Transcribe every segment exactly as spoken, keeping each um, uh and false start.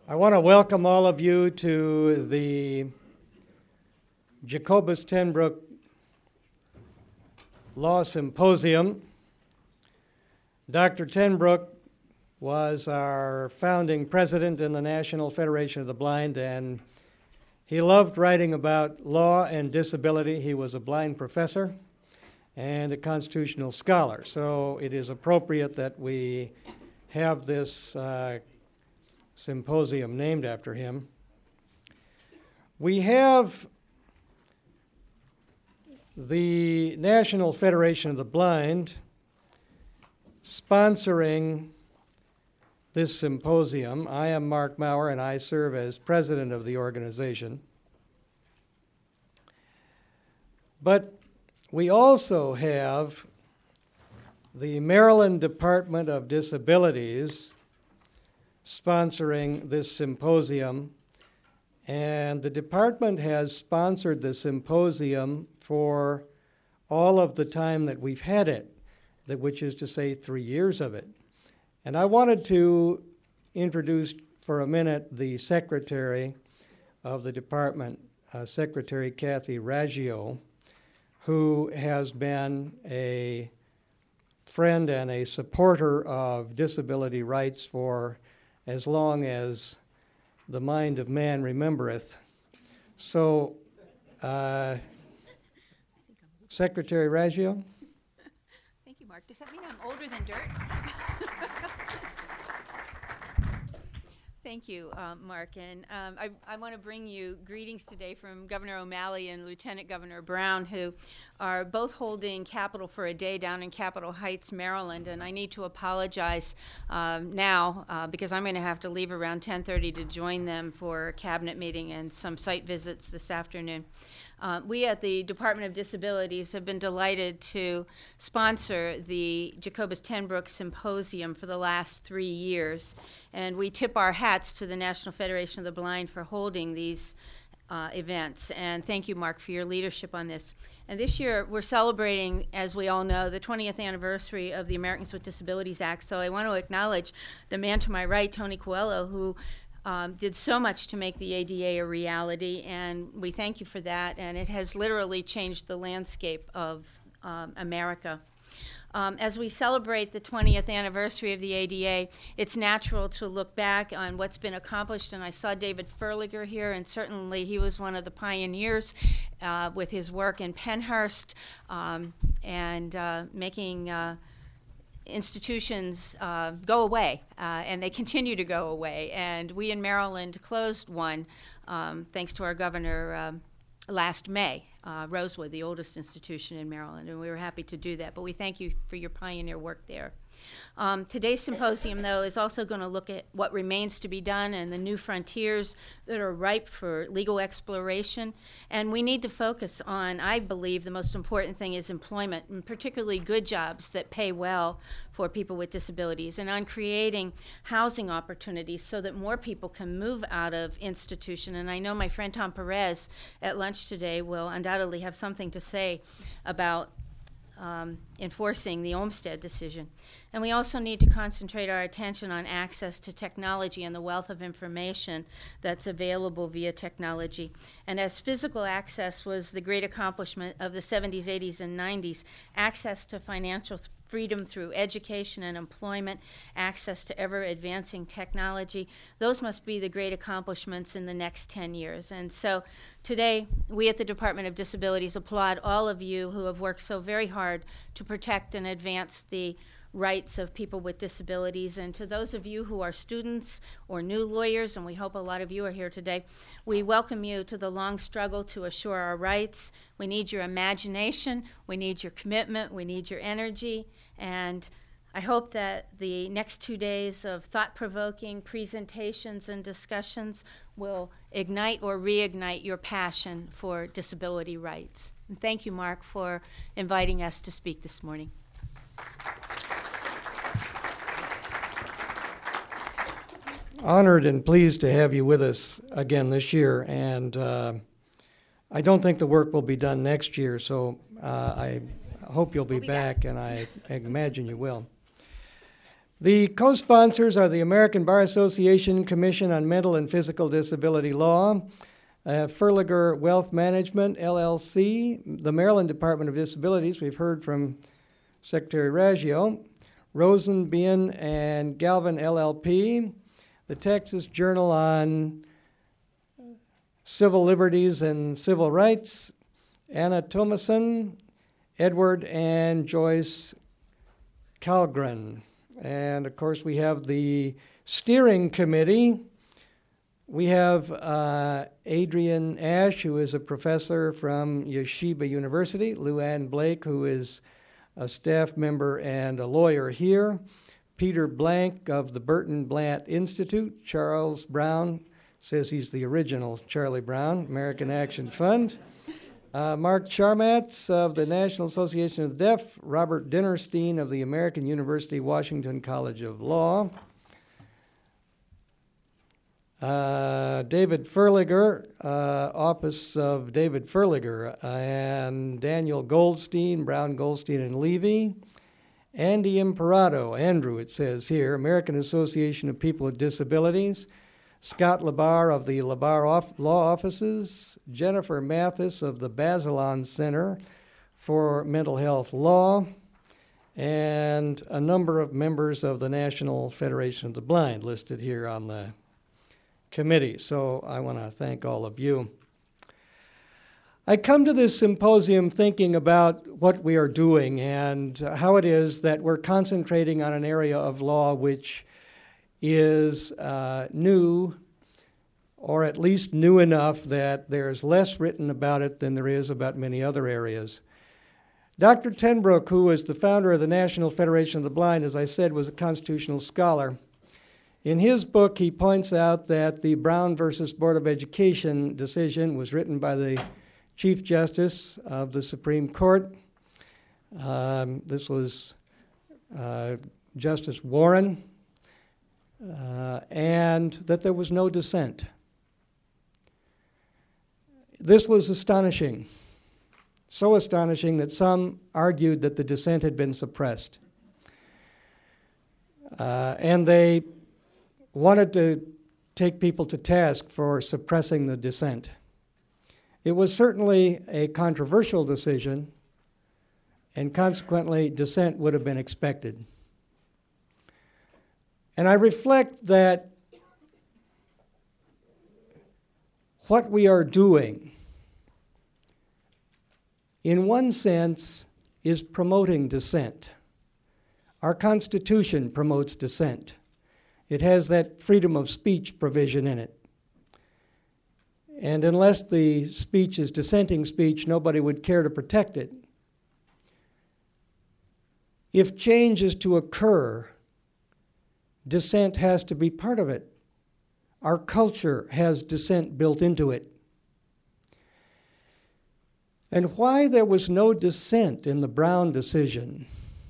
I want to welcome all of you to the Jacobus ten Broek Law Symposium. Doctor ten Broek was our founding president in the National Federation of the Blind, and he loved writing about law and disability. He was a blind professor and a constitutional scholar, so it is appropriate that we have this uh, symposium named after him. We have the National Federation of the Blind sponsoring this symposium. I am Mark Maurer, and I serve as president of the organization. But we also have the Maryland Department of Disabilities sponsoring this symposium, and the department has sponsored the symposium for all of the time that we've had it, that which is to say three years of it. And I wanted to introduce for a minute the secretary of the department, uh, Secretary Kathy Raggio, who has been a friend and a supporter of disability rights for as long as the mind of man remembereth. So, uh, Secretary Raggio? Thank you, Mark. Does that mean I'm older than dirt? Thank you, uh, Mark. And um, I, I want to bring you greetings today from Governor O'Malley and Lieutenant Governor Brown, who are both holding Capitol for a Day down in Capitol Heights, Maryland. And I need to apologize um, now uh, because I'm going to have to leave around ten thirty to join them for a cabinet meeting and some site visits this afternoon. Uh, we at the Department of Disabilities have been delighted to sponsor the Jacobus ten Broek Symposium for the last three years. And we tip our hats to the National Federation of the Blind for holding these uh, events. And thank you, Mark, for your leadership on this. And this year we're celebrating, as we all know, the twentieth anniversary of the Americans with Disabilities Act. So I want to acknowledge the man to my right, Tony Coelho, who Um, did so much to make the A D A a reality, and we thank you for that, and it has literally changed the landscape of um, America. Um, as we celebrate the twentieth anniversary of the A D A, it's natural to look back on what's been accomplished, and I saw David Furliger here, and certainly he was one of the pioneers uh, with his work in Pennhurst um, and uh, making uh, institutions uh, go away, uh, and they continue to go away. And we in Maryland closed one, um, thanks to our governor, um, last May, uh, Rosewood, the oldest institution in Maryland, and we were happy to do that. But we thank you for your pioneer work there. Um, today's symposium, though, is also going to look at what remains to be done and the new frontiers that are ripe for legal exploration. And we need to focus on, I believe, the most important thing is employment, and particularly good jobs that pay well for people with disabilities, and on creating housing opportunities so that more people can move out of institution. And I know my friend Tom Perez at lunch today will undoubtedly have something to say about Um, enforcing the Olmstead decision. And we also need to concentrate our attention on access to technology and the wealth of information that's available via technology. And as physical access was the great accomplishment of the seventies, eighties, and nineties, access to financial th- freedom through education and employment, access to ever-advancing technology, those must be the great accomplishments in the next ten years. And so today, we at the Department of Disabilities applaud all of you who have worked so very hard to protect and advance the rights of people with disabilities. And to those of you who are students or new lawyers, and we hope a lot of you are here today, we welcome you to the long struggle to assure our rights. We need your imagination, we need your commitment, we need your energy, and I hope that the next two days of thought-provoking presentations and discussions will ignite or reignite your passion for disability rights. And thank you, Mark, for inviting us to speak this morning. Honored and pleased to have you with us again this year, and uh, I don't think the work will be done next year, so uh, I hope you'll be, we'll be back, back, and I imagine you will. The co-sponsors are the American Bar Association Commission on Mental and Physical Disability Law, uh, Furliger Wealth Management, L L C, the Maryland Department of Disabilities, we've heard from Secretary Raggio, Rosenbein and Galvin, L L P, the Texas Journal on Civil Liberties and Civil Rights, Anna Thomason, Edward and Joyce Calgren. And of course, we have the steering committee. We have uh, Adrian Ash, who is a professor from Yeshiva University, Lou Ann Blake, who is a staff member and a lawyer here, Peter Blank of the Burton Blant Institute, Charles Brown, says he's the original Charlie Brown, American Action Fund, uh, Mark Charmatz of the National Association of the Deaf, Robert Dinerstein of the American University Washington College of Law, uh, David Furliger, uh, Office of David Furliger, uh, and Daniel Goldstein, Brown, Goldstein, and Levy, Andy Imperato, Andrew it says here, American Association of People with Disabilities, Scott Labar of the Labar off- Law Offices, Jennifer Mathis of the Bazelon Center for Mental Health Law, and a number of members of the National Federation of the Blind listed here on the committee. So I want to thank all of you. I come to this symposium thinking about what we are doing and how it is that we're concentrating on an area of law which is uh, new, or at least new enough that there's less written about it than there is about many other areas. Doctor Tenbrook, who is the founder of the National Federation of the Blind, as I said, was a constitutional scholar. In his book, he points out that the Brown versus Board of Education decision was written by the Chief Justice of the Supreme Court. Um, this was uh, Justice Warren, uh, and that there was no dissent. This was astonishing, so astonishing that some argued that the dissent had been suppressed. Uh, and they wanted to take people to task for suppressing the dissent. It was certainly a controversial decision, and consequently, dissent would have been expected. And I reflect that what we are doing, in one sense, is promoting dissent. Our Constitution promotes dissent. It has that freedom of speech provision in it. And unless the speech is dissenting speech, nobody would care to protect it. If change is to occur, dissent has to be part of it. Our culture has dissent built into it. And why there was no dissent in the Brown decision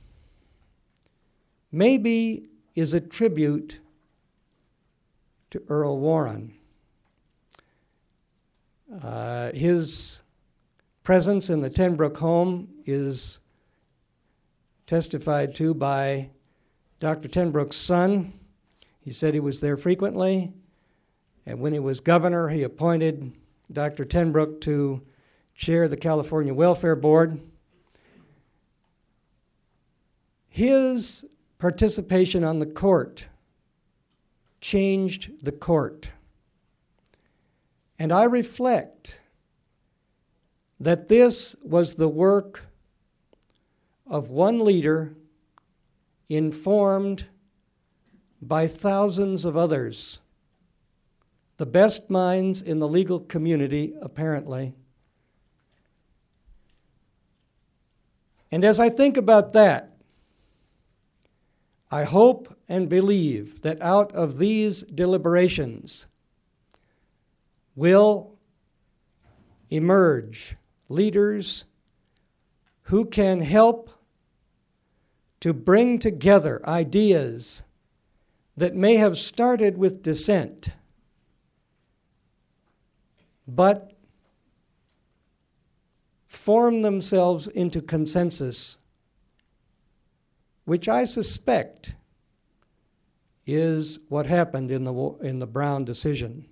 maybe is a tribute to Earl Warren. Uh, his presence in the Tenbrook home is testified to by Doctor Tenbrook's son. He said he was there frequently, and when he was governor, he appointed Doctor Tenbrook to chair the California Welfare Board. His participation on the court changed the court. And I reflect that this was the work of one leader informed by thousands of others, the best minds in the legal community, apparently. And as I think about that, I hope and believe that out of these deliberations will emerge leaders who can help to bring together ideas that may have started with dissent, but form themselves into consensus, which I suspect is what happened in the, in the Brown decision.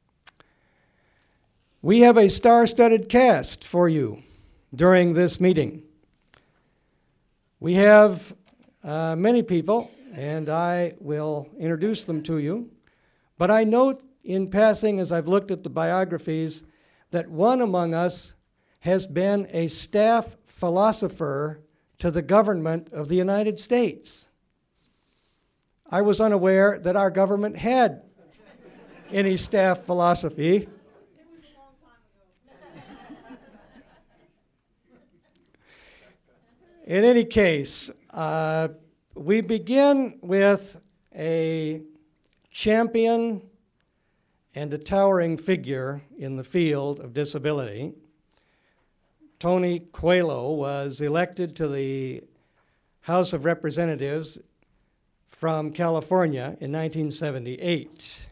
We have a star-studded cast for you during this meeting. We have uh, many people, and I will introduce them to you. But I note in passing, as I've looked at the biographies, that one among us has been a staff philosopher to the government of the United States. I was unaware that our government had any staff philosophy. In any case, uh, we begin with a champion and a towering figure in the field of disability. Tony Coelho was elected to the House of Representatives from California in nineteen seventy-eight.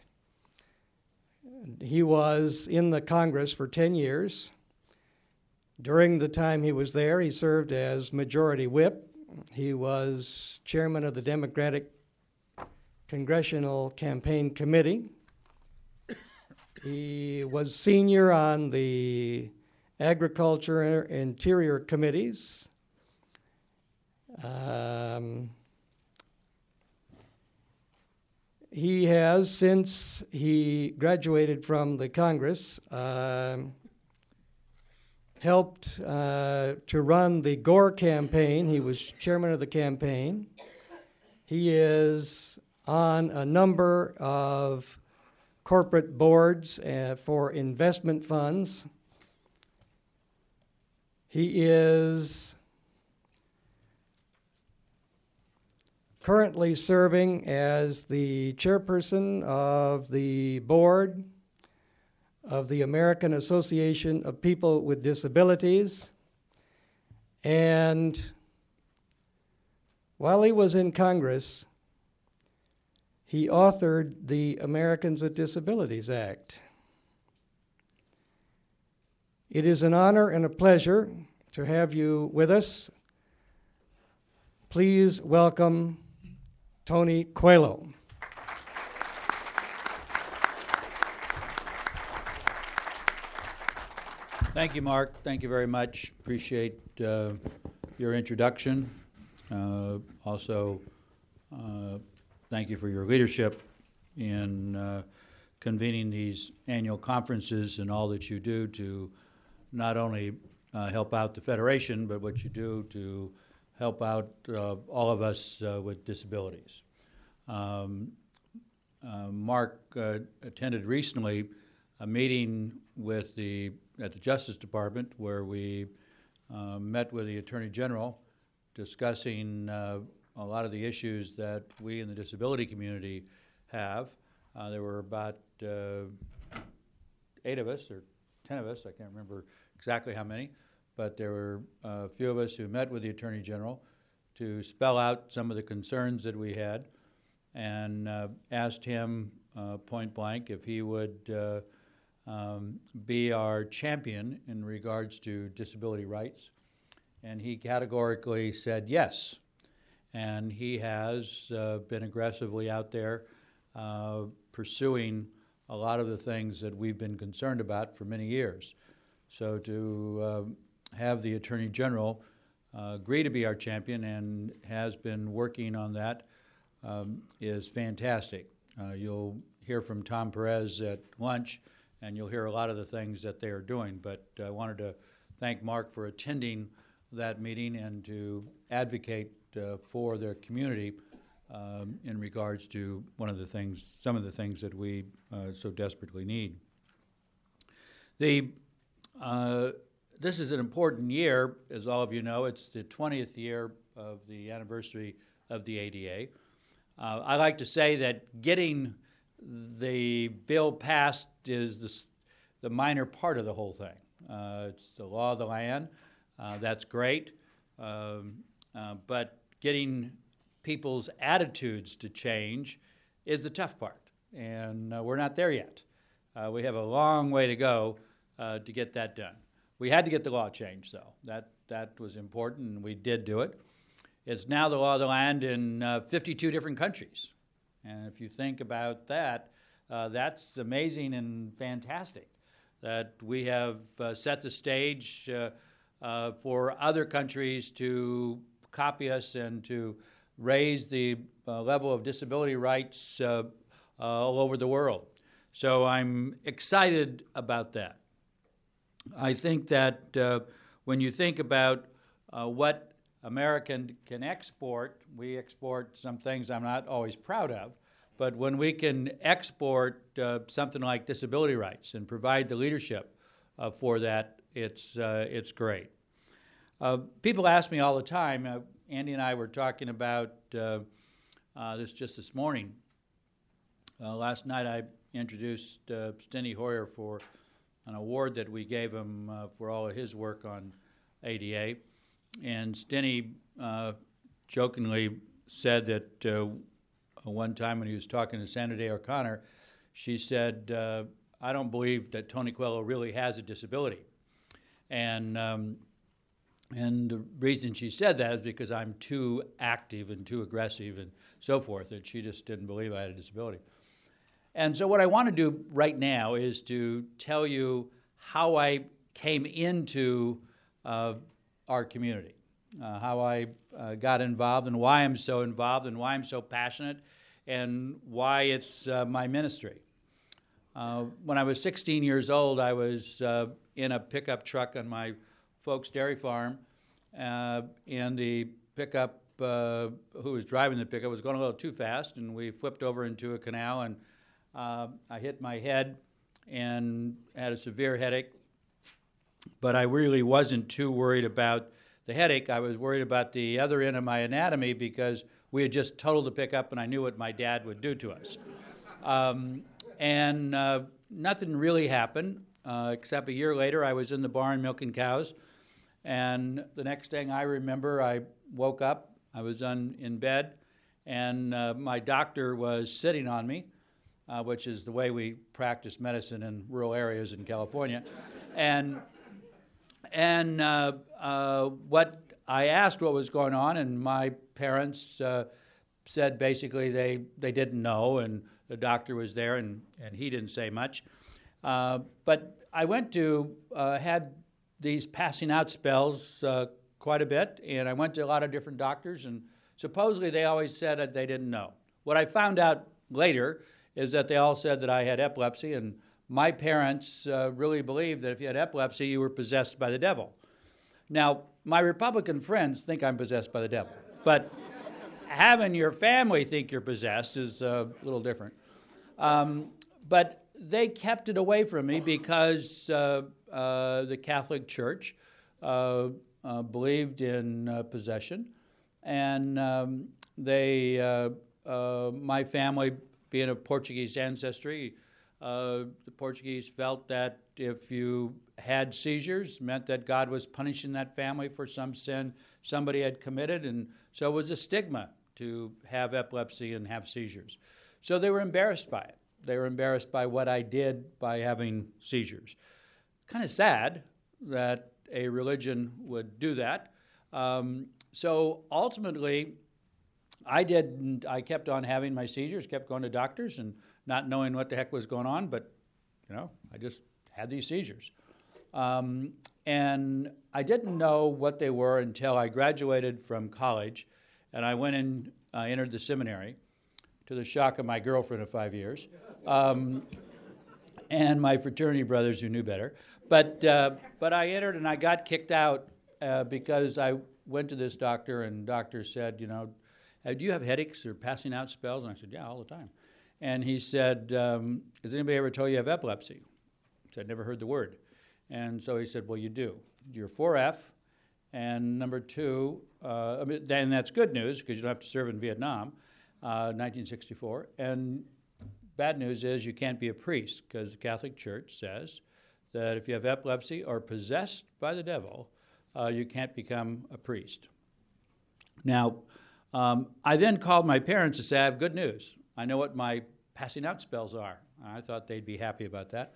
He was in the Congress for ten years. During the time he was there, he served as Majority Whip. He was chairman of the Democratic Congressional Campaign Committee. He was senior on the Agriculture and Interior Committees. Um, he has, since he graduated from the Congress, um, helped uh, to run the Gore campaign. He was chairman of the campaign. He is on a number of corporate boards uh, for investment funds. He is currently serving as the chairperson of the board of the American Association of People with Disabilities. And while he was in Congress, he authored the Americans with Disabilities Act. It is an honor and a pleasure to have you with us. Please welcome Tony Coelho. Thank you, Mark. Thank you very much. Appreciate uh, your introduction. Uh, also, uh, thank you for your leadership in uh, convening these annual conferences and all that you do to not only uh, help out the Federation, but what you do to help out uh, all of us uh, with disabilities. Um, uh, Mark uh, attended recently a meeting with the at the Justice Department where we uh, met with the Attorney General discussing uh, a lot of the issues that we in the disability community have. Uh, there were about uh, eight of us, or ten of us, I can't remember exactly how many, but there were a few of us who met with the Attorney General to spell out some of the concerns that we had and uh, asked him uh, point blank if he would uh, um, be our champion in regards to disability rights. And he categorically said yes. And he has uh, been aggressively out there uh, pursuing a lot of the things that we've been concerned about for many years. So to uh, have the Attorney General uh, agree to be our champion and has been working on that um, is fantastic. Uh, you'll hear from Tom Perez at lunch, and you'll hear a lot of the things that they are doing. But I wanted to thank Mark for attending that meeting and to advocate uh, for their community um, in regards to one of the things, some of the things that we uh, so desperately need. The, uh, this is an important year, as all of you know. It's the twentieth year of the anniversary of the A D A. Uh, I like to say that getting the bill passed is the, the minor part of the whole thing. Uh, it's the law of the land. Uh, that's great. Um, uh, but getting people's attitudes to change is the tough part. And uh, we're not there yet. Uh, we have a long way to go uh, to get that done. We had to get the law changed, though. That, that was important, and we did do it. It's now the law of the land in uh, fifty-two different countries. And if you think about that, uh, that's amazing and fantastic that we have uh, set the stage uh, uh, for other countries to copy us and to raise the uh, level of disability rights uh, uh, all over the world. So I'm excited about that. I think that uh, when you think about uh, what America can export, we export some things I'm not always proud of, but when we can export uh, something like disability rights and provide the leadership uh, for that, it's, uh, it's great. Uh, people ask me all the time, uh, Andy and I were talking about uh, uh, this just this morning. Uh, last night I introduced uh, Steny Hoyer for an award that we gave him uh, for all of his work on A D A. And Steny uh, jokingly said that uh, one time when he was talking to Sandra Day O'Connor, she said, uh, I don't believe that Tony Coelho really has a disability. And um, And the reason she said that is because I'm too active and too aggressive and so forth, that she just didn't believe I had a disability. And so what I want to do right now is to tell you how I came into uh, our community, uh, how I uh, got involved and why I'm so involved and why I'm so passionate and why it's uh, my ministry. Uh, when I was sixteen years old, I was uh, in a pickup truck on my folks' dairy farm, uh, and the pickup, uh, who was driving the pickup was going a little too fast, and we flipped over into a canal, and uh, I hit my head and had a severe headache. But I really wasn't too worried about the headache. I was worried about the other end of my anatomy because we had just totaled the pickup, and I knew what my dad would do to us. Um, and uh, nothing really happened, uh, except a year later I was in the barn milking cows. And the next thing I remember, I woke up, I was on, in bed, and uh, my doctor was sitting on me, uh, which is the way we practice medicine in rural areas in California. and and uh, uh, what I asked what was going on, and my parents uh, said basically they, they didn't know, and the doctor was there, and, and he didn't say much. Uh, but I went to, uh, had these passing out spells uh, quite a bit, and I went to a lot of different doctors, and supposedly they always said that they didn't know. What I found out later is that they all said that I had epilepsy, and my parents uh, really believed that if you had epilepsy, you were possessed by the devil. Now, my Republican friends think I'm possessed by the devil, but having your family think you're possessed is uh, a little different. Um, but they kept it away from me because uh, uh, the Catholic Church uh, uh, believed in uh, possession, and um, they, uh, uh, my family, being of Portuguese ancestry, uh, the Portuguese felt that if you had seizures, meant that God was punishing that family for some sin somebody had committed, and so it was a stigma to have epilepsy and have seizures. So they were embarrassed by it. They were embarrassed by what I did by having seizures. Kind of sad that a religion would do that. Um, so ultimately, I did. I kept on having my seizures, kept going to doctors and not knowing what the heck was going on, but you know, I just had these seizures. Um, and I didn't know what they were until I graduated from college, and I went and uh, entered the seminary, to the shock of my girlfriend of five years, um, and my fraternity brothers who knew better. But uh, but I entered and I got kicked out uh, because I went to this doctor, and doctor said, you know, do you have headaches or passing out spells? And I said, yeah, all the time. And he said, um, has anybody ever told you you have epilepsy? I said, never heard the word. And so he said, well, you do. You're four F, and number two, uh, I mean, and that's good news because you don't have to serve in Vietnam, uh, nineteen sixty-four. And bad news is you can't be a priest because the Catholic Church says that if you have epilepsy or possessed by the devil, uh, you can't become a priest. Now, um, I then called my parents to say, I have good news. I know what my passing out spells are. I thought they'd be happy about that.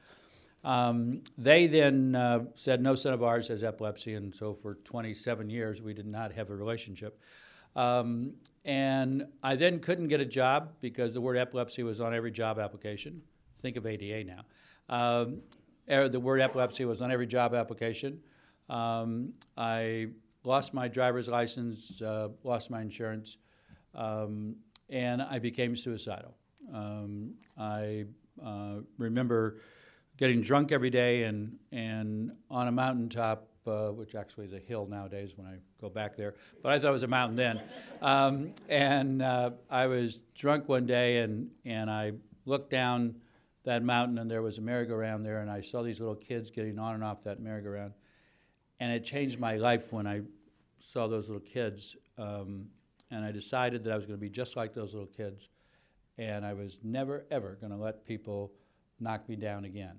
Um, they then uh, said no son of ours has epilepsy, and so for twenty-seven years we did not have a relationship. Um, and I then couldn't get a job because the word epilepsy was on every job application. Think of A D A now. Um, the word epilepsy was on every job application. Um, I lost my driver's license, uh, lost my insurance, um, and I became suicidal. Um, I uh, remember getting drunk every day and, and on a mountaintop, uh, which actually is a hill nowadays when I go back there, but I thought it was a mountain then. Um, and uh, I was drunk one day, and, and I looked down that mountain, and there was a merry-go-round there, and I saw these little kids getting on and off that merry-go-round. And it changed my life when I saw those little kids. Um, and I decided that I was going to be just like those little kids. And I was never, ever going to let people knock me down again.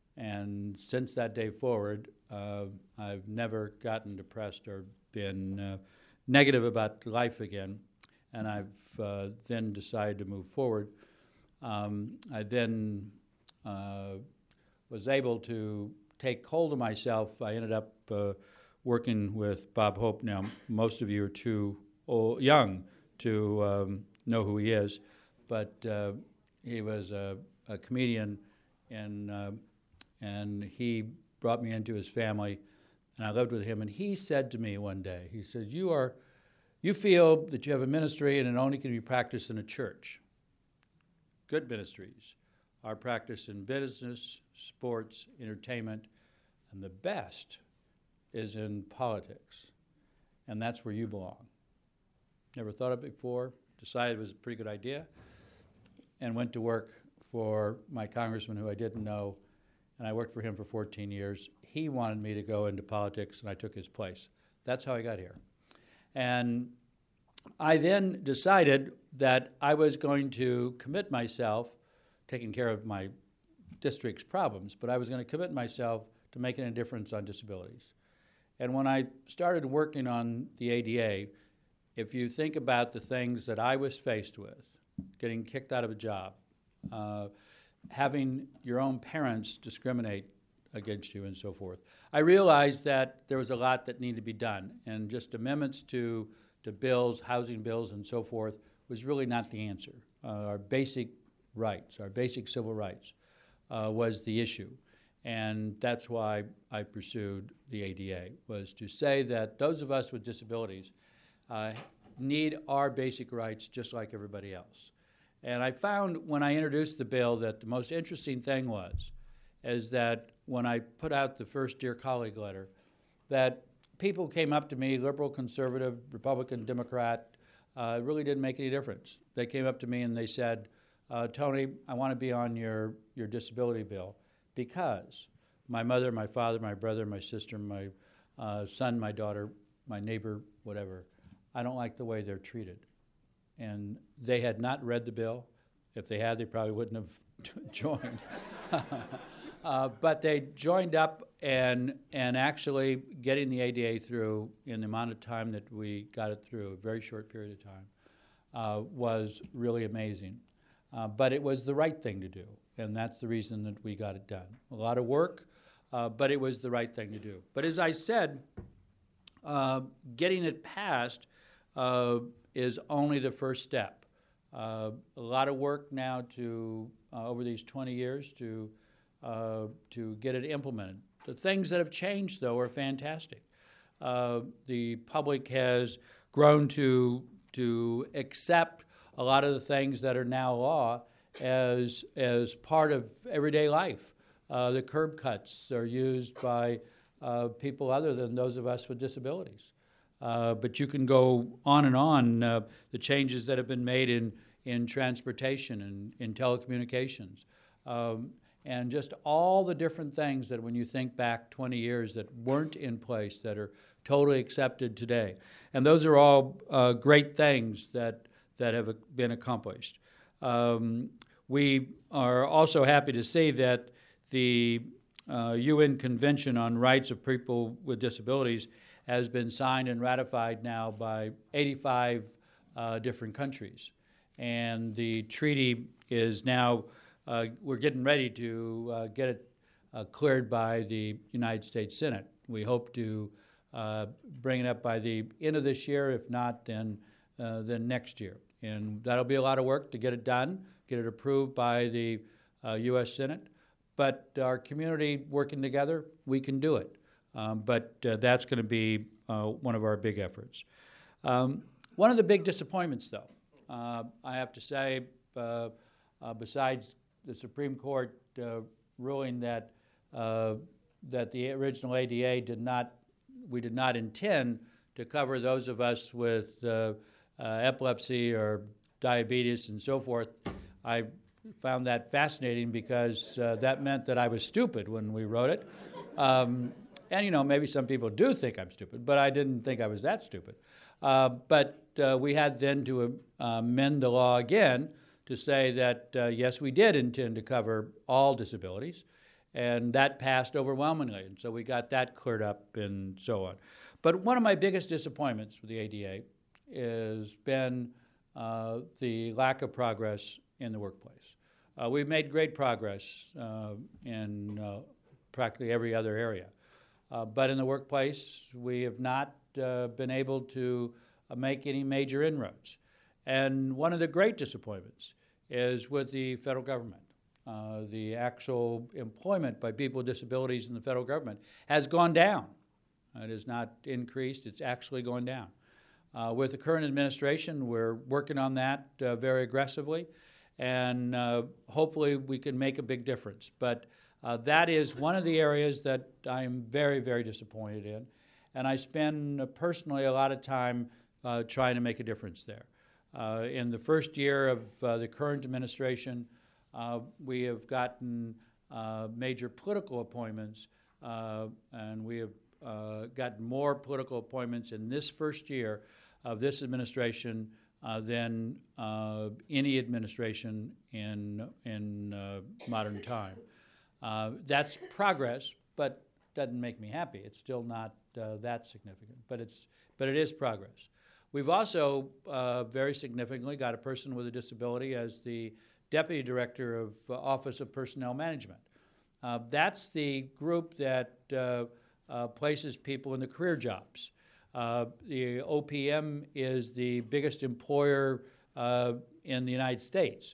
And since that day forward, uh, I've never gotten depressed or been uh, negative about life again. And I've uh, then decided to move forward. Um, I then uh, was able to take hold of myself. I ended up uh, working with Bob Hope. Now, most of you are too old, young to um, know who he is, but uh, he was a, a comedian, and uh, and he brought me into his family, and I lived with him. And he said to me one day, he said, "You are, you feel that you have a ministry, and it only can be practiced in a church. Good ministries are practiced in business, sports, entertainment, and the best is in politics. And that's where you belong." Never thought of it before, decided it was a pretty good idea, and went to work for my congressman who I didn't know, and I worked for him for fourteen years. He wanted me to go into politics, and I took his place. That's how I got here. And I then decided that I was going to commit myself, taking care of my district's problems, but I was going to commit myself to making a difference on disabilities. And when I started working on the A D A, if you think about the things that I was faced with, getting kicked out of a job, uh, having your own parents discriminate against you and so forth, I realized that there was a lot that needed to be done, and just amendments to, to bills, housing bills and so forth, was really not the answer. Uh, our basic rights, our basic civil rights, uh, was the issue. And that's why I pursued the A D A, was to say that those of us with disabilities uh, need our basic rights just like everybody else. And I found when I introduced the bill that the most interesting thing was, is that when I put out the first Dear Colleague letter, that people came up to me, liberal, conservative, Republican, Democrat, uh, it really didn't make any difference. They came up to me and they said, uh, Tony, I want to be on your, your disability bill because my mother, my father, my brother, my sister, my uh, son, my daughter, my neighbor, whatever, I don't like the way they're treated. And they had not read the bill. If they had, they probably wouldn't have joined. uh, but they joined up, and and actually getting the A D A through in the amount of time that we got it through, a very short period of time, uh, was really amazing. Uh, but it was the right thing to do, and that's the reason that we got it done. A lot of work, uh, but it was the right thing to do. But as I said, uh, getting it passed uh, is only the first step. Uh, a lot of work now to uh, over these twenty years to uh, to get it implemented. The things that have changed, though, are fantastic. Uh, the public has grown to to accept a lot of the things that are now law as as part of everyday life. Uh, the curb cuts are used by uh, people other than those of us with disabilities. Uh, but you can go on and on, uh, the changes that have been made in, in transportation and in telecommunications, um, and just all the different things that when you think back twenty years that weren't in place that are totally accepted today. And those are all uh, great things that, that have been accomplished. Um, we are also happy to see that the uh, U N Convention on Rights of People with Disabilities has been signed and ratified now by eighty-five uh, different countries. And the treaty is now, uh, we're getting ready to uh, get it uh, cleared by the United States Senate. We hope to uh, bring it up by the end of this year. If not, then uh, than next year. And that'll be a lot of work to get it done, get it approved by the uh, U S Senate. But our community working together, we can do it. Um, but uh, that's going to be uh, one of our big efforts. Um, one of the big disappointments, though, uh, I have to say, uh, uh, besides the Supreme Court uh, ruling that uh, that the original A D A did not, we did not intend to cover those of us with uh, uh, epilepsy or diabetes and so forth. I found that fascinating because uh, that meant that I was stupid when we wrote it. Um, and, you know, maybe some people do think I'm stupid, but I didn't think I was that stupid. Uh, but uh, we had then to uh, amend the law again to say that, uh, yes, we did intend to cover all disabilities, and that passed overwhelmingly. And so we got that cleared up and so on. But one of my biggest disappointments with the A D A has been uh, the lack of progress in the workplace. Uh, we've made great progress uh, in uh, practically every other area. Uh, but in the workplace, we have not uh, been able to uh, make any major inroads. And one of the great disappointments is with the federal government. Uh, the actual employment by people with disabilities in the federal government has gone down. It has not increased, it's actually gone down. Uh, with the current administration, we're working on that uh, very aggressively, and uh, hopefully we can make a big difference. But uh, that is one of the areas that I am very, very disappointed in, and I spend uh, personally a lot of time uh, trying to make a difference there. Uh, in the first year of uh, the current administration, uh, we have gotten uh, major political appointments, uh, and we have uh, gotten more political appointments in this first year of this administration uh, than uh, any administration in, in uh, modern time. Uh, that's progress, but doesn't make me happy. It's still not uh, that significant, but, it's, but it is progress. We've also uh, very significantly got a person with a disability as the Deputy Director of uh, Office of Personnel Management. Uh, that's the group that uh, uh, places people in the career jobs. Uh, the O P M is the biggest employer uh, in the United States.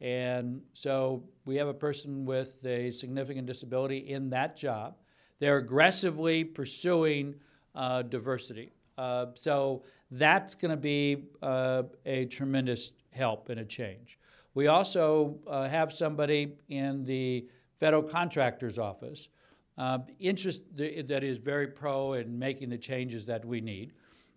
And so we have a person with a significant disability in that job. They're aggressively pursuing uh, diversity. Uh, so that's going to be uh, a tremendous help and a change. We also uh, have somebody in the federal contractor's office uh, interest th- that is very pro in making the changes that we need.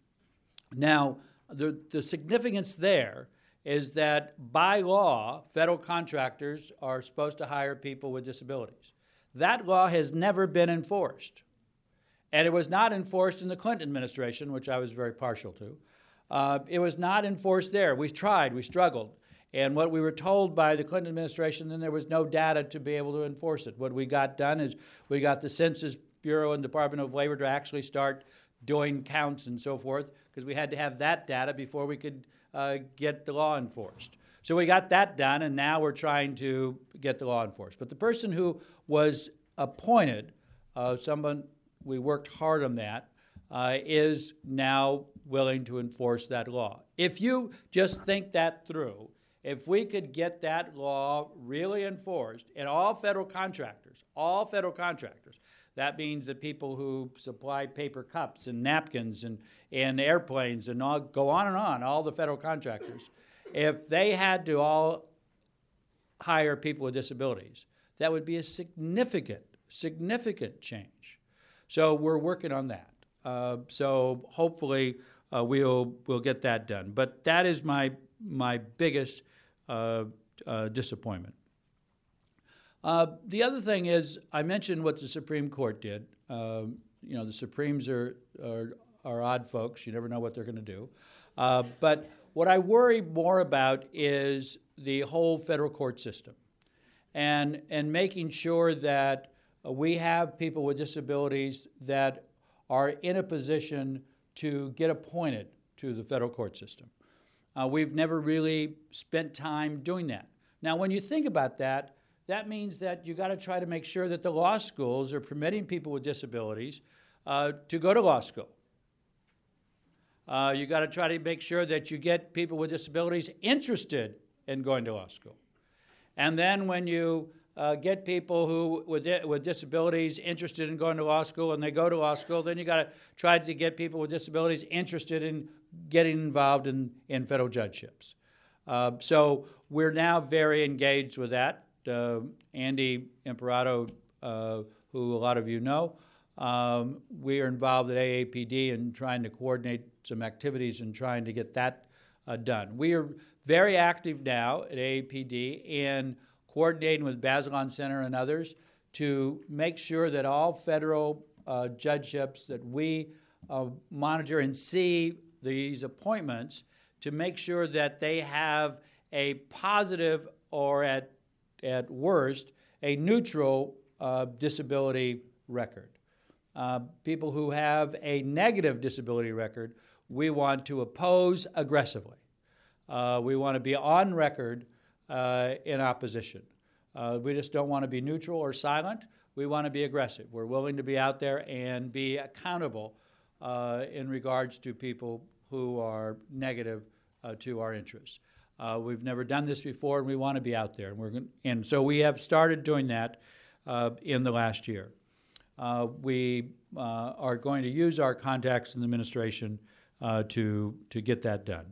Now, the, the significance there is that by law, federal contractors are supposed to hire people with disabilities. That law has never been enforced. And it was not enforced in the Clinton administration, which I was very partial to. Uh, it was not enforced there. We tried, we struggled. And what we were told by the Clinton administration, then there was no data to be able to enforce it. What we got done is we got the Census Bureau and Department of Labor to actually start doing counts and so forth, because we had to have that data before we could uh, get the law enforced. So we got that done, and now we're trying to get the law enforced. But the person who was appointed, uh, someone, we worked hard on that, uh, is now willing to enforce that law. If you just think that through, if we could get that law really enforced, and all federal contractors, all federal contractors, that means that people who supply paper cups and napkins and, and airplanes and all, go on and on, all the federal contractors, if they had to all hire people with disabilities, that would be a significant, significant change. So we're working on that. Uh, so hopefully uh, we'll we'll get that done. But that is my my biggest uh, uh, disappointment. Uh, the other thing is, I mentioned what the Supreme Court did. Uh, you know, the Supremes are, are are odd folks. You never know what they're going to do. Uh, but what I worry more about is the whole federal court system, and and making sure that uh, we have people with disabilities that are in a position to get appointed to the federal court system. Uh, we've never really spent time doing that. Now, when you think about that, that means that you got to try to make sure that the law schools are permitting people with disabilities uh, to go to law school. Uh, you got to try to make sure that you get people with disabilities interested in going to law school. And then when you uh, get people who with, with disabilities interested in going to law school and they go to law school, then you got to try to get people with disabilities interested in getting involved in, in federal judgeships. Uh, so we're now very engaged with that. Uh, Andy Imperato, uh, who a lot of you know, um, we are involved at A A P D in trying to coordinate some activities and trying to get that uh, done. We are very active now at A A P D in coordinating with Bazelon Center and others to make sure that all federal uh, judgeships that we uh, monitor and see these appointments to make sure that they have a positive or at, at worst, a neutral uh, disability record. Uh, people who have a negative disability record, we want to oppose aggressively. Uh, we want to be on record uh, in opposition. Uh, we just don't want to be neutral or silent. We want to be aggressive. We're willing to be out there and be accountable uh, in regards to people who are negative uh, to our interests. Uh, we've never done this before, and we want to be out there. And, we're gonna, and so we have started doing that uh, in the last year. Uh, we uh, are going to use our contacts in the administration uh, to, to get that done.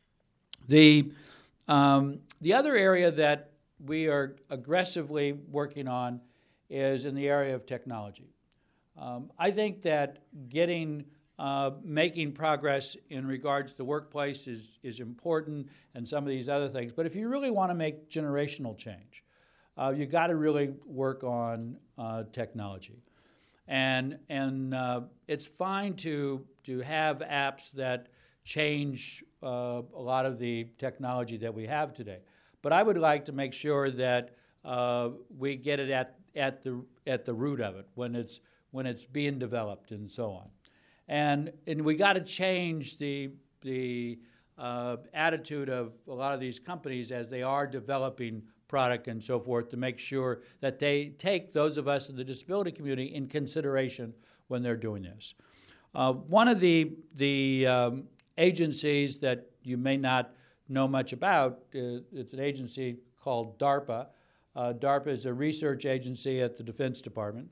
The, um, the other area that we are aggressively working on is in the area of technology. Um, I think that getting, uh, making progress in regards to the workplace is, is important and some of these other things. But if you really want to make generational change, uh, you got to really work on uh, technology. And, and uh, it's fine to, to have apps that change uh, a lot of the technology that we have today. But I would like to make sure that uh, we get it at, at, the, at the root of it, when it's, when it's being developed and so on. And, and we got to change the, the uh, attitude of a lot of these companies as they are developing product and so forth to make sure that they take those of us in the disability community in consideration when they're doing this. Uh, one of the, the um, agencies that you may not know much about, uh, it's an agency called DARPA. Uh, DARPA is a research agency at the Defense Department.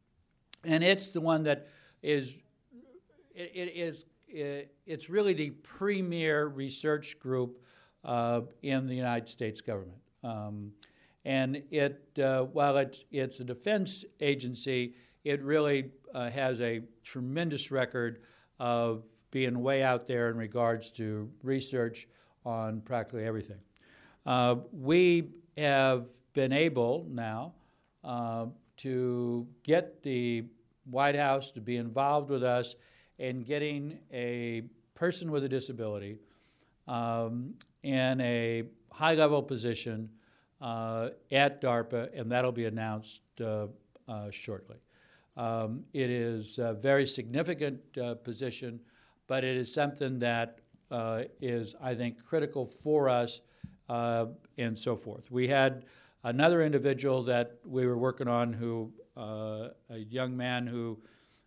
And it's the one that is, it, it is, it, it's really the premier research group uh, in the United States government. Um, and it, uh, while it's, it's a defense agency, it really uh, has a tremendous record of being way out there in regards to research on practically everything. Uh, we have been able now uh, to get the White House to be involved with us in getting a person with a disability um, in a high-level position uh, at DARPA, and that'll be announced uh, uh, shortly. Um, it is a very significant uh, position, but it is something that uh, is, I think, critical for us uh, and so forth. We had another individual that we were working on who, uh, a young man who,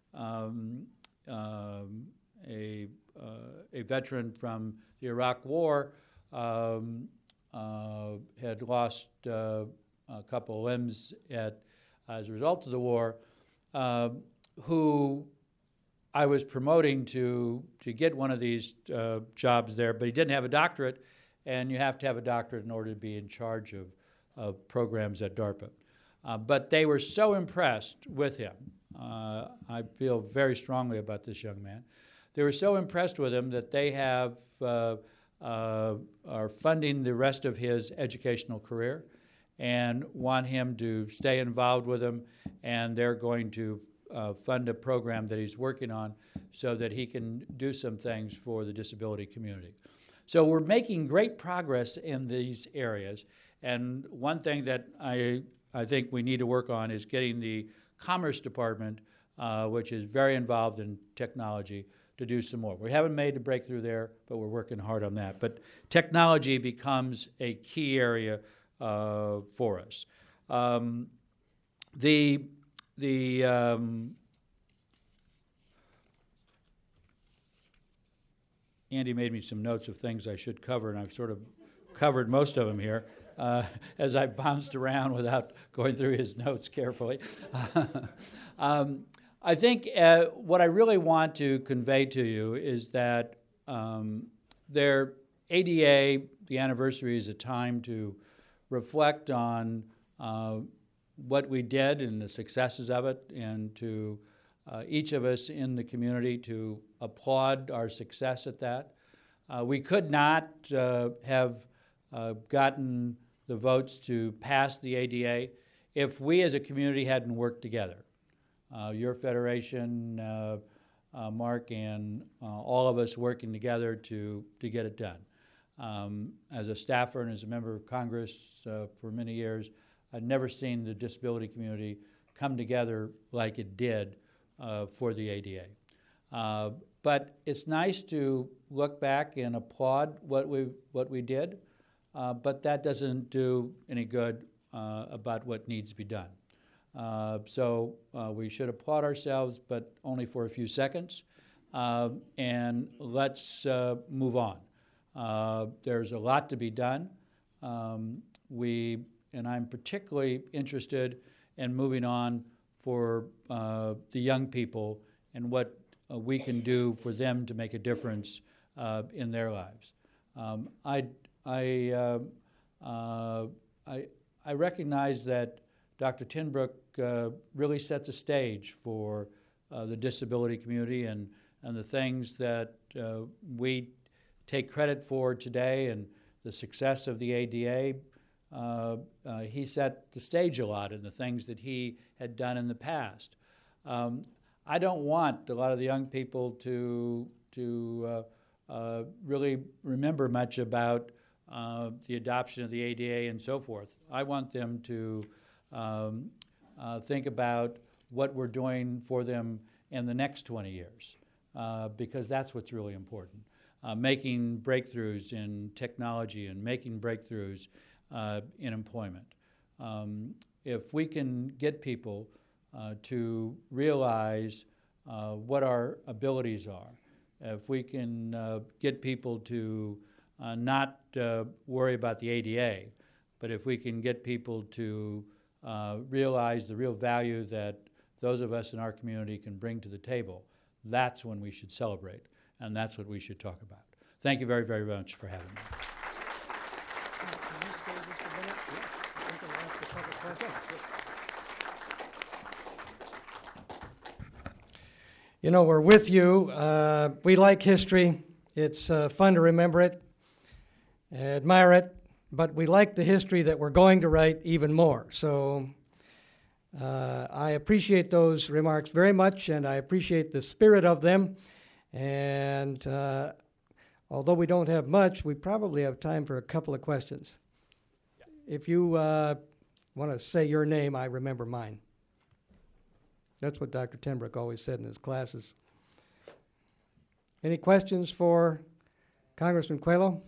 um, um, a, uh, a veteran from the Iraq War, um, uh, had lost uh, a couple of limbs at, as a result of the war, uh, who I was promoting to, to get one of these uh, jobs there, but he didn't have a doctorate, and you have to have a doctorate in order to be in charge of, of programs at DARPA. Uh, but they were so impressed with him. Uh, I feel very strongly about this young man. They were so impressed with him that they have uh, uh, are funding the rest of his educational career and want him to stay involved with them, and they're going to uh, fund a program that he's working on so that he can do some things for the disability community. So we're making great progress in these areas, and one thing that I, I think we need to work on is getting the Commerce Department, uh, which is very involved in technology, to do some more. We haven't made a breakthrough there, but we're working hard on that. But technology becomes a key area uh, for us. Um, the the um, Andy made me some notes of things I should cover, and I've sort of covered most of them here uh, as I bounced around without going through his notes carefully. um, I think uh, what I really want to convey to you is that um, their A D A, the anniversary, is a time to reflect on uh, what we did and the successes of it, and to uh, each of us in the community to applaud our success at that. Uh, we could not uh, have uh, gotten the votes to pass the A D A if we as a community hadn't worked together. Uh, your federation, uh, uh, Mark, and uh, all of us working together to, to get it done. Um, as a staffer and as a member of Congress uh, for many years, I'd never seen the disability community come together like it did uh, for the A D A. Uh, but it's nice to look back and applaud what we, what we did, uh, but that doesn't do any good uh, about what needs to be done. Uh, so uh, we should applaud ourselves, but only for a few seconds, uh, and let's uh, move on. Uh, there's a lot to be done. Um, we, and I'm particularly interested in moving on for uh, the young people and what uh, we can do for them to make a difference uh, in their lives. Um, I, I, uh, uh, I, I recognize that Doctor Tinbrook uh, really set the stage for uh, the disability community, and, and the things that uh, we take credit for today and the success of the A D A. Uh, uh, he set the stage a lot in the things that he had done in the past. Um, I don't want a lot of the young people to, to uh, uh, really remember much about uh, the adoption of the A D A and so forth. I want them to um, uh, think about what we're doing for them in the next twenty years, uh, because that's what's really important. Uh, making breakthroughs in technology and making breakthroughs uh, in employment. Um, if we can get people uh, to realize uh, what our abilities are, if we can uh, get people to uh, not uh, worry about the A D A, but if we can get people to uh, realize the real value that those of us in our community can bring to the table, that's when we should celebrate, and that's what we should talk about. Thank you very, very much for having me. You know, we're with you. Uh, we like history. It's uh, fun to remember it, admire it, but we like the history that we're going to write even more. So uh, I appreciate those remarks very much, and I appreciate the spirit of them. And uh, although we don't have much, we probably have time for a couple of questions. Yeah. If you uh, want to say your name, I remember mine. That's what Doctor Tinbrook always said in his classes. Any questions for Congressman Coelho?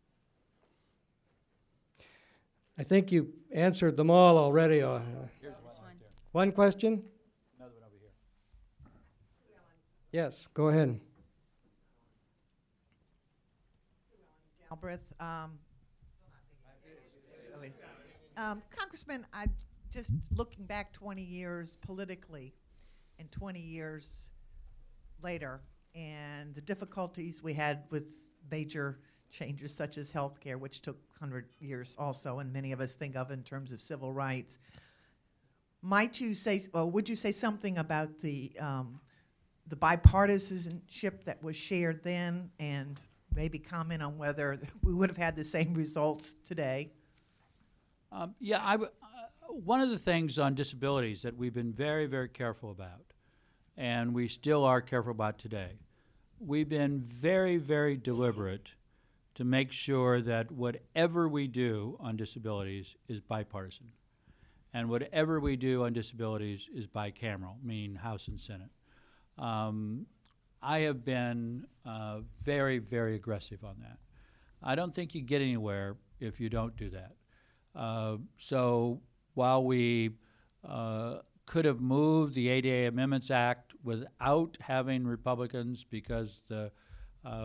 I think you answered them all already. Uh, Here's one. Right there. One question? Another one over here. Yes, go ahead. Galbraith. Um, um, Congressman, I'm just looking back twenty years politically and twenty years later, and the difficulties we had with major changes such as health care, which took one hundred years also, and many of us think of in terms of civil rights. Might you say, well, would you say something about the, um, the bipartisanship that was shared then, and maybe comment on whether we would have had the same results today? Um, yeah, I w- uh, one of the things on disabilities that we've been very, very careful about, and we still are careful about today, we've been very, very deliberate to make sure that whatever we do on disabilities is bipartisan, and whatever we do on disabilities is bicameral, meaning House and Senate. Um, I have been uh, very, very aggressive on that. I don't think you get anywhere if you don't do that. Uh, so while we uh, could have moved the A D A Amendments Act without having Republicans, because the uh,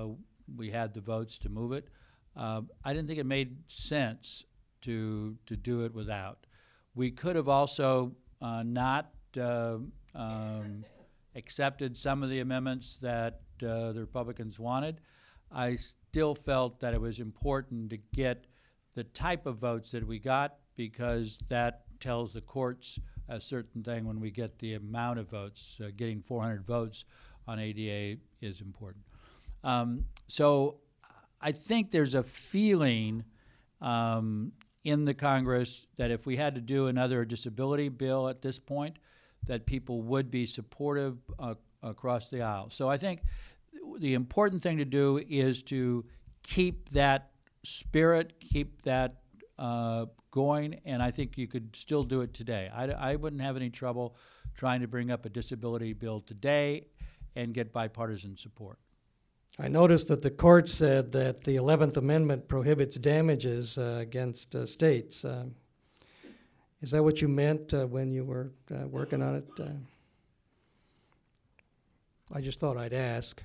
we had the votes to move it. Uh, I didn't think it made sense to to do it without. We could have also uh, not uh, um, accepted some of the amendments that uh, the Republicans wanted. I still felt that it was important to get the type of votes that we got, because that tells the courts a certain thing when we get the amount of votes. Uh, getting four hundred votes on A D A is important. Um, so I think there's a feeling um, in the Congress that if we had to do another disability bill at this point, that people would be supportive uh, across the aisle. So I think the important thing to do is to keep that spirit, keep that uh, going, and I think you could still do it today. I, I wouldn't have any trouble trying to bring up a disability bill today and get bipartisan support. I noticed that the court said that the eleventh Amendment prohibits damages uh, against uh, states. Uh, is that what you meant uh, when you were uh, working on it? Uh, I just thought I'd ask.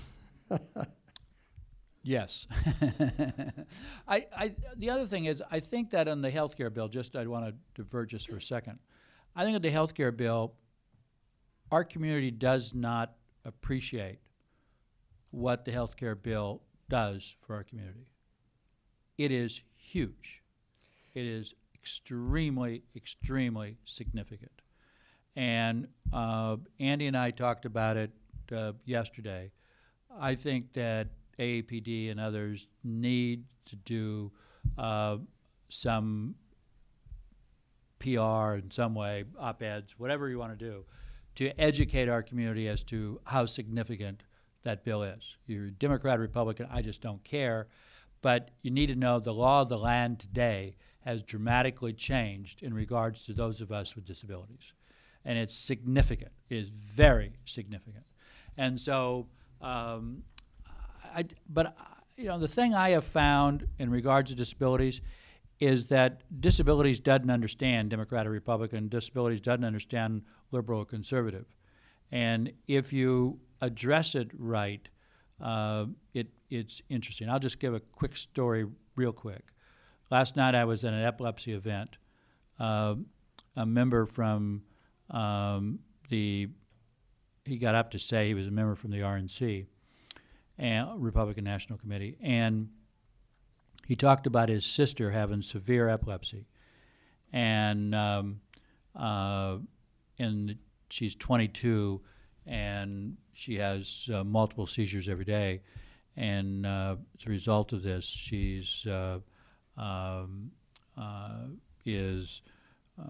Yes. I, I, the other thing is, I think that on the health care bill, just I want to divert just for a second. I think on the health care bill, our community does not appreciate what the health care bill does for our community. It is huge. It is extremely, extremely significant. And uh, Andy and I talked about it uh, yesterday. I think that A A P D and others need to do uh, some P R in some way, op-eds, whatever you want to do, to educate our community as to how significant that bill is. You're Democrat, Republican, I just don't care. But you need to know the law of the land today has dramatically changed in regards to those of us with disabilities. And it's significant. It is very significant. And so, um, I, but you know, the thing I have found in regards to disabilities is that disabilities doesn't understand Democrat or Republican. Disabilities doesn't understand liberal or conservative. And if you address it right, uh, it it's interesting. I'll just give a quick story real quick. Last night I was at an epilepsy event. Uh, a member from um, the, he got up to say he was a member from the R N C, and Republican National Committee, and he talked about his sister having severe epilepsy, and um, uh, and she's twenty-two, and she has uh, multiple seizures every day, and uh, as a result of this, she's uh, um, uh, is uh,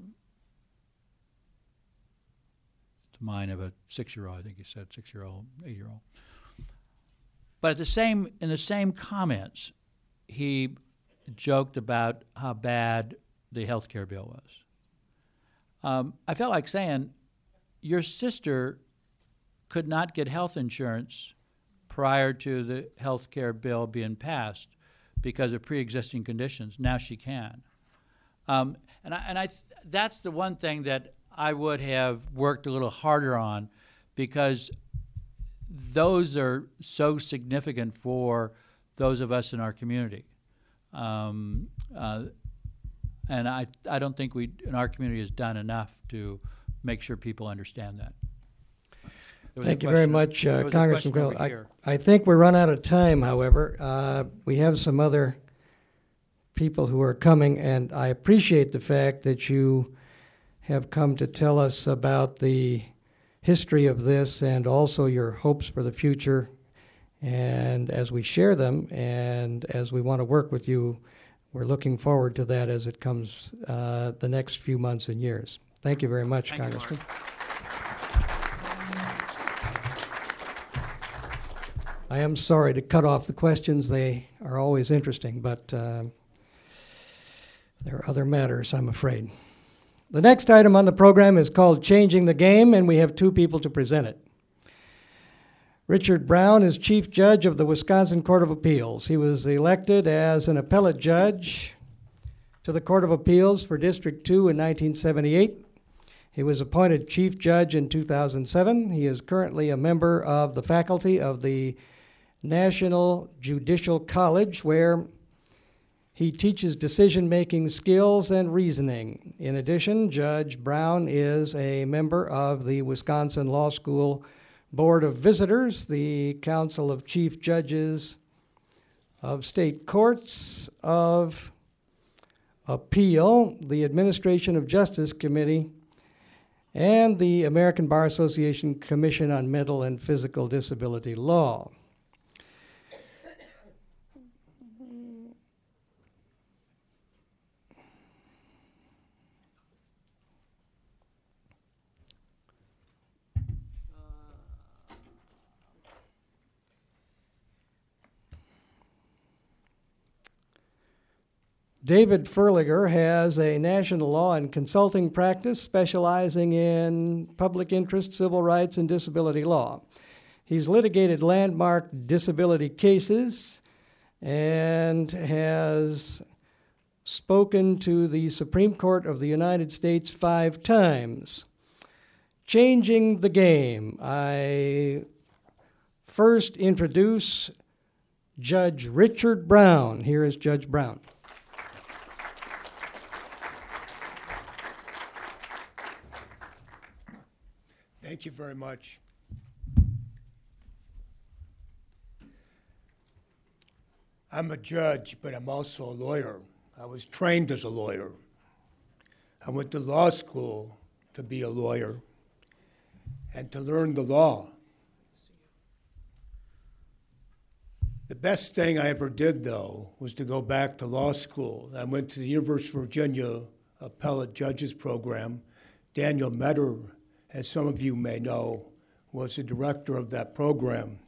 the mind of a six-year-old. I think he said six-year-old, eight-year-old. But at the same, in the same comments, he joked about how bad the health care bill was. Um, I felt like saying, your sister could not get health insurance prior to the health care bill being passed because of pre-existing conditions. Now she can. Um, and I, and I th- that's the one thing that I would have worked a little harder on, because those are so significant for those of us in our community. Um, uh, and I, I don't think we, in our community, has done enough to make sure people understand that. Thank you very much, uh, Congressman Grill. I, I think we're run out of time, however. Uh, we have some other people who are coming, and I appreciate the fact that you have come to tell us about the history of this and also your hopes for the future. And as we share them and as we want to work with you, we're looking forward to that as it comes uh, the next few months and years. Thank you very much, Thank Congressman. You, I am sorry to cut off the questions. They are always interesting, but uh, there are other matters, I'm afraid. The next item on the program is called Changing the Game, and we have two people to present it. Richard Brown is Chief Judge of the Wisconsin Court of Appeals. He was elected as an appellate judge to the Court of Appeals for District two in nineteen seventy-eight. He was appointed Chief Judge in two thousand seven. He is currently a member of the faculty of the National Judicial College, where he teaches decision-making skills and reasoning. In addition, Judge Brown is a member of the Wisconsin Law School Board of Visitors, the Council of Chief Judges of State Courts of Appeal, the Administration of Justice Committee, and the American Bar Association Commission on Mental and Physical Disability Law. David Furliger has a national law and consulting practice specializing in public interest, civil rights, and disability law. He's litigated landmark disability cases and has spoken to the Supreme Court of the United States five times. Changing the game. I first introduce Judge Richard Brown. Here is Judge Brown. Thank you very much. I'm a judge, but I'm also a lawyer. I was trained as a lawyer. I went to law school to be a lawyer and to learn the law. The best thing I ever did, though, was to go back to law school. I went to the University of Virginia Appellate Judges Program. Daniel Metter, as some of you may know, was the director of that program.